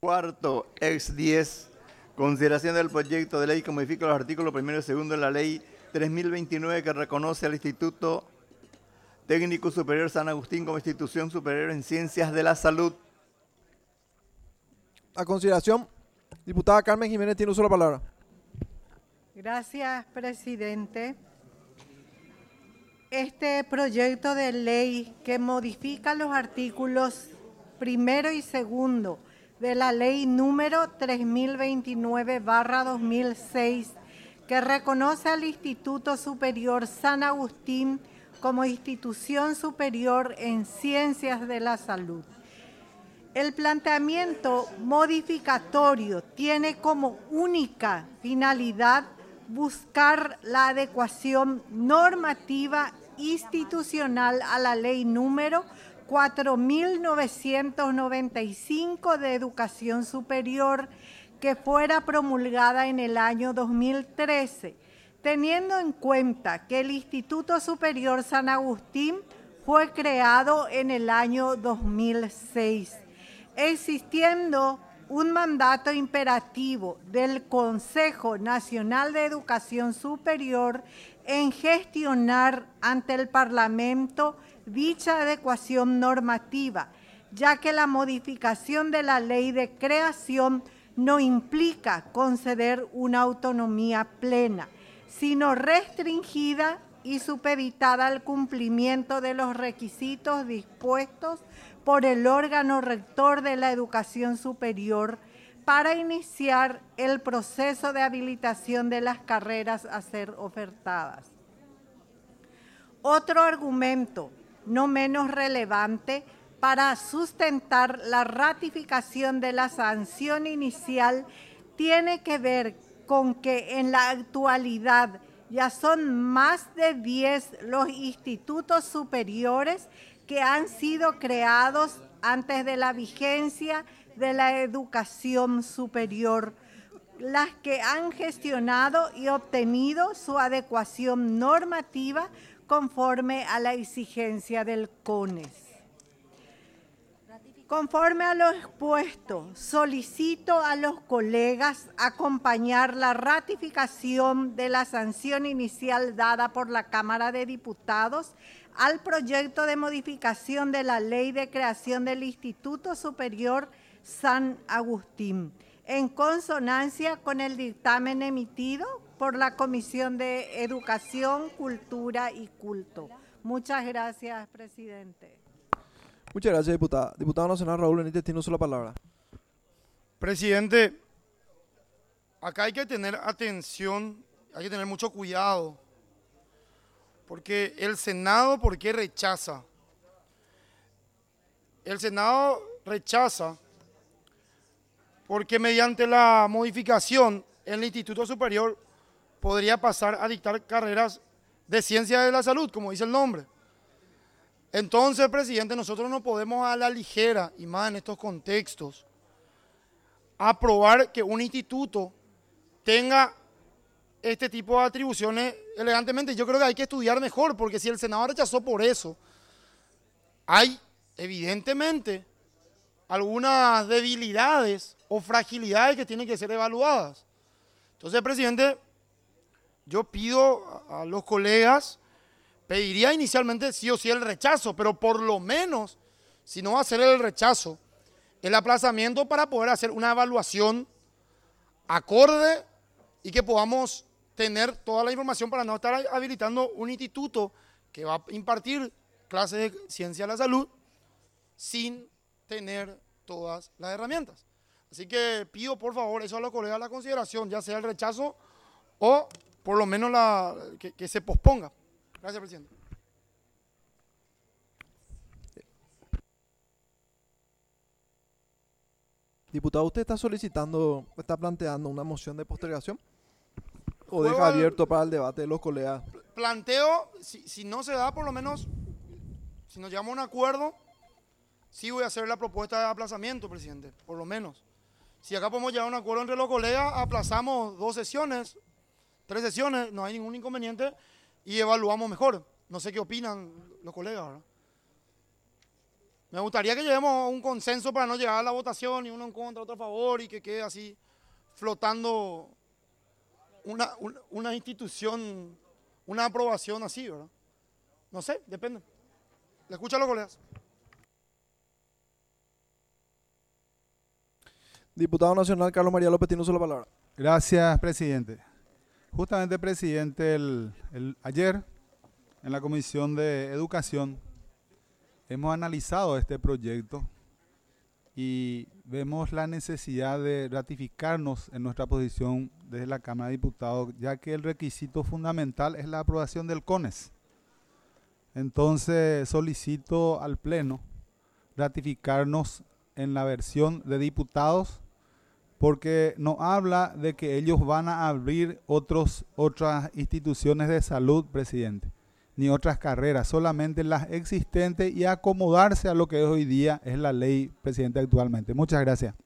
Cuarto, ex 10. Consideración del proyecto de ley que modifica los artículos 1 y 2 de la ley 3029 que reconoce al Instituto Técnico Superior San Agustín como institución superior en ciencias de la salud. A consideración, diputada Carmen Jiménez tiene uso de la palabra. Gracias, presidente. Este proyecto de ley que modifica los artículos 1 y 2 de la ley número 3029/2006, que reconoce al Instituto Superior San Agustín como institución superior en ciencias de la salud. El planteamiento modificatorio tiene como única finalidad buscar la adecuación normativa institucional a la ley número 4.995 de Educación Superior, que fuera promulgada en el año 2013, teniendo en cuenta que el Instituto Superior San Agustín fue creado en el año 2006, existiendo un mandato imperativo del Consejo Nacional de Educación Superior en gestionar ante el Parlamento dicha adecuación normativa, ya que la modificación de la ley de creación no implica conceder una autonomía plena, sino restringida y supeditada al cumplimiento de los requisitos dispuestos por el órgano rector de la educación superior para iniciar el proceso de habilitación de las carreras a ser ofertadas. Otro argumento, no menos relevante, para sustentar la ratificación de la sanción inicial tiene que ver con que en la actualidad ya son más de 10 los institutos superiores que han sido creados antes de la vigencia de la educación superior, las que han gestionado y obtenido su adecuación normativa conforme a la exigencia del CONES. Conforme a lo expuesto, solicito a los colegas acompañar la ratificación de la sanción inicial dada por la Cámara de Diputados al proyecto de modificación de la Ley de Creación del Instituto Superior San Agustín, en consonancia con el dictamen emitido por la Comisión de Educación, Cultura y Culto. Muchas gracias, presidente. Muchas gracias, diputada. Diputado Nacional Raúl Benítez tiene uso de la palabra. Presidente, acá hay que tener atención, hay que tener mucho cuidado, porque el Senado, ¿por qué rechaza? El Senado rechaza porque mediante la modificación el Instituto Superior podría pasar a dictar carreras de ciencia de la salud, como dice el nombre. Entonces, presidente, nosotros no podemos a la ligera, y más en estos contextos, aprobar que un instituto tenga este tipo de atribuciones elegantemente. Yo creo que hay que estudiar mejor, porque si el Senado rechazó por eso, hay evidentemente algunas debilidades o fragilidades que tienen que ser evaluadas. Entonces, presidente, yo pido a los colegas, pediría inicialmente sí o sí el rechazo, pero por lo menos, si no va a ser el rechazo, el aplazamiento para poder hacer una evaluación acorde y que podamos tener toda la información para no estar habilitando un instituto que va a impartir clases de ciencia de la salud sin tener todas las herramientas. Así que pido por favor eso a los colegas a la consideración, ya sea el rechazo o por lo menos que se posponga. Gracias, presidente. Diputado, ¿usted está planteando una moción de postergación? ¿O deja abierto para el debate de los colegas? Planteo, si no se da, por lo menos, si nos llegamos a un acuerdo, sí voy a hacer la propuesta de aplazamiento, presidente, por lo menos. Si acá podemos llegar a un acuerdo entre los colegas, aplazamos 2 sesiones, 3 sesiones, no hay ningún inconveniente y evaluamos mejor. No sé qué opinan los colegas, ¿verdad? Me gustaría que lleguemos a un consenso para no llegar a la votación y uno en contra, otro a favor y que quede así flotando una institución, una aprobación así, ¿verdad? No sé, depende. Le escucho a los colegas. Diputado Nacional Carlos María López tiene uso la palabra. Gracias, presidente. Justamente, presidente, ayer en la Comisión de Educación hemos analizado este proyecto y vemos la necesidad de ratificarnos en nuestra posición desde la Cámara de Diputados, ya que el requisito fundamental es la aprobación del CONES. Entonces solicito al Pleno ratificarnos en la versión de diputados, porque nos habla de que ellos van a abrir otras instituciones de salud, presidente, ni otras carreras, solamente las existentes y acomodarse a lo que hoy día es la ley, presidente, actualmente. Muchas gracias.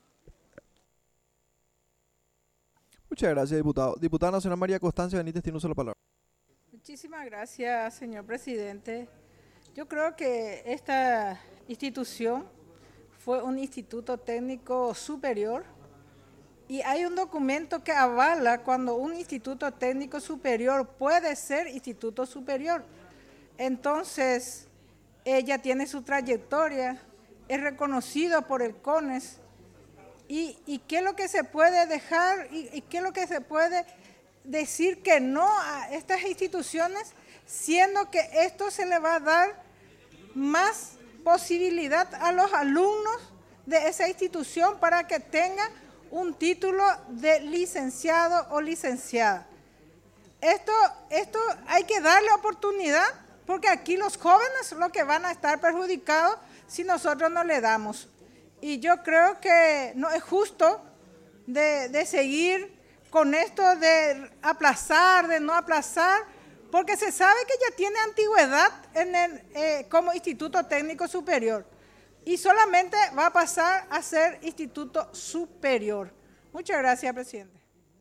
Muchas gracias, diputado. Diputada Nacional María Constancia Benítez tiene uso la palabra. Muchísimas gracias, señor presidente. Yo creo que esta institución fue un instituto técnico superior y hay un documento que avala cuando un instituto técnico superior puede ser instituto superior. Entonces, ella tiene su trayectoria, es reconocido por el CONES y qué es lo que se puede dejar y qué es lo que se puede decir que no a estas instituciones, siendo que esto se le va a dar más posibilidad a los alumnos de esa institución para que tengan un título de licenciado o licenciada. Esto hay que darle oportunidad, porque aquí los jóvenes son los que van a estar perjudicados si nosotros no le damos. Y yo creo que no es justo de seguir con esto de aplazar, de no aplazar, porque se sabe que ya tiene antigüedad como Instituto Técnico Superior y solamente va a pasar a ser Instituto Superior. Muchas gracias, presidente.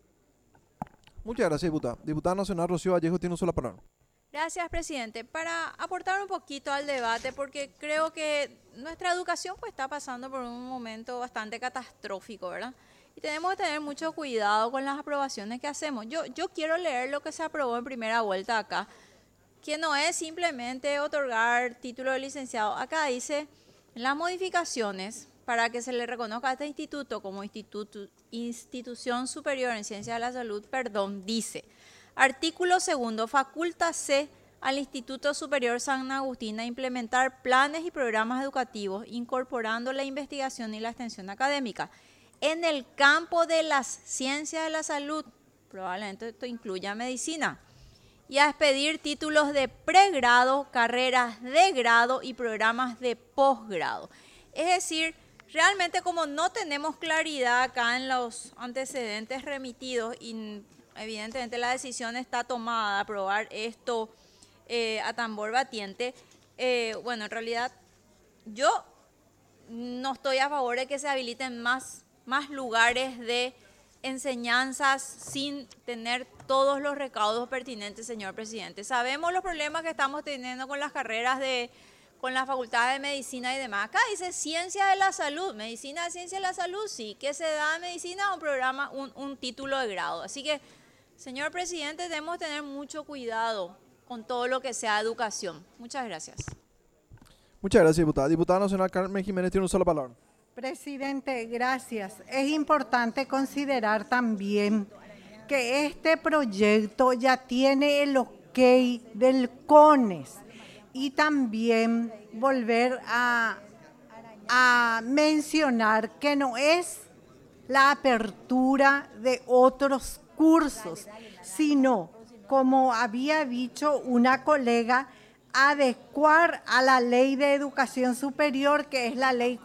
Muchas gracias, diputada. Diputada Nacional Rocío Vallejo tiene uso la palabra. Gracias, presidente. Para aportar un poquito al debate, porque creo que nuestra educación pues está pasando por un momento bastante catastrófico, ¿verdad? Y tenemos que tener mucho cuidado con las aprobaciones que hacemos. Yo quiero leer lo que se aprobó en primera vuelta acá, que no es simplemente otorgar título de licenciado. Acá dice, las modificaciones para que se le reconozca a este instituto como institución superior en ciencia de la salud, dice, artículo 2, facúltase al Instituto Superior San Agustín a implementar planes y programas educativos incorporando la investigación y la extensión académica en el campo de las ciencias de la salud, probablemente esto incluya medicina, y a expedir títulos de pregrado, carreras de grado y programas de posgrado. Es decir, realmente como no tenemos claridad acá en los antecedentes remitidos y evidentemente la decisión está tomada de aprobar esto a tambor batiente, bueno, en realidad yo no estoy a favor de que se habiliten más lugares de enseñanzas sin tener todos los recaudos pertinentes, señor presidente. Sabemos los problemas que estamos teniendo con las carreras con la Facultad de Medicina y demás. Acá dice Ciencia de la Salud, Medicina de Ciencia de la Salud, sí, que se da en medicina un programa, un título de grado. Así que, señor presidente, debemos tener mucho cuidado con todo lo que sea educación. Muchas gracias. Muchas gracias, diputada. Diputada Nacional Carmen Jiménez tiene una sola palabra. Presidente, gracias. Es importante considerar también que este proyecto ya tiene el ok del CONES y también volver a mencionar que no es la apertura de otros cursos, sino, como había dicho una colega, adecuar a la Ley de Educación Superior, que es la Ley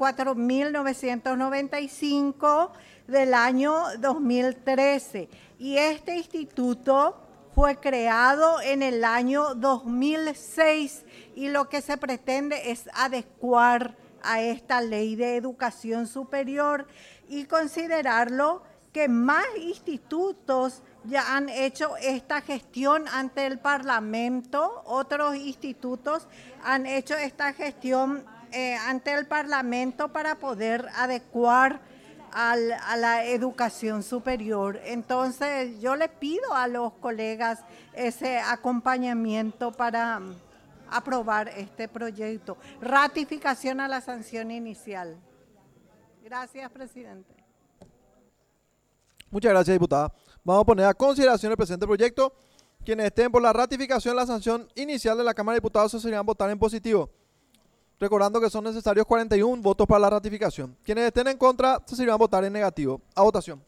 4.995 del año 2013. Y este instituto fue creado en el año 2006 y lo que se pretende es adecuar a esta Ley de Educación Superior y considerarlo que más institutos ya han hecho esta gestión ante el Parlamento, otros institutos han hecho esta gestión ante el Parlamento para poder adecuar a la educación superior. Entonces, yo le pido a los colegas ese acompañamiento para aprobar este proyecto. Ratificación a la sanción inicial. Gracias, presidente. Muchas gracias, diputada. Vamos a poner a consideración el presente proyecto. Quienes estén por la ratificación de la sanción inicial de la Cámara de Diputados se seguirán votar en positivo. Recordando que son necesarios 41 votos para la ratificación. Quienes estén en contra se seguirán votar en negativo. A votación.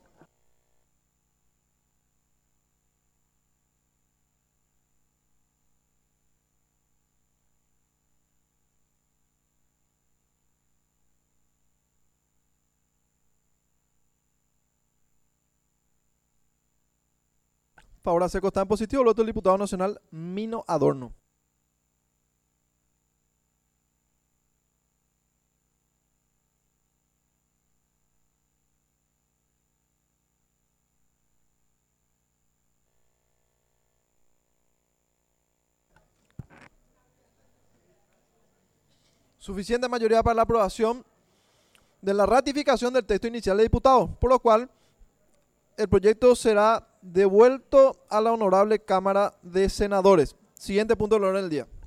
Favor se consta en positivo el voto del diputado nacional Mino Adorno. Suficiente mayoría para la aprobación de la ratificación del texto inicial de diputados, por lo cual el proyecto será devuelto a la honorable Cámara de Senadores. Siguiente punto del orden del día.